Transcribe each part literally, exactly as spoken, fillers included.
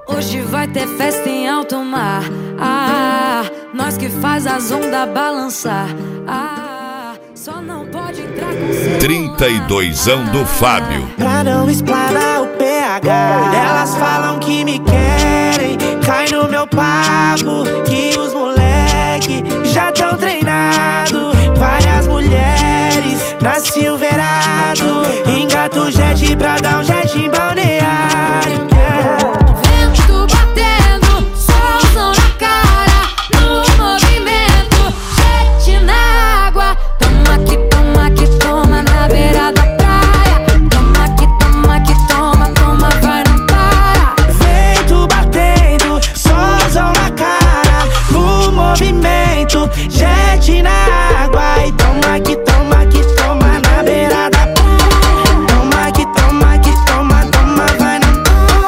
Hoje vai ter festa em alto mar. Ah, nós que faz as ondas balançar. Ah, só não pode entrar com celular. trinta e dois anos do Fábio. Pra não explanar o P H, elas falam que me querem. Cai no meu papo que os moleque já tão treinado. Várias mulheres na Silverado. Engata o jet pra dar um jet em balneário. Vento batendo, solzão na cara, no movimento, jet na água. Toma aqui, toma aqui, toma na beira da praia. Toma aqui, toma aqui, toma, toma, vai, não para. Vento batendo, solzão na cara, no movimento, jet na água. E toma aqui, toma aqui, toma na beira da praia. Toma aqui, toma aqui, toma, toma, vai, não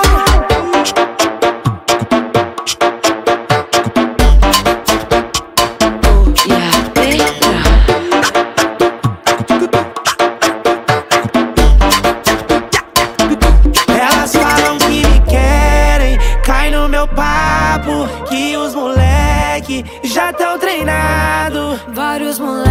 Elas falam que me querem, cai no meu papo que os moleque já tão treinado. Vários moleques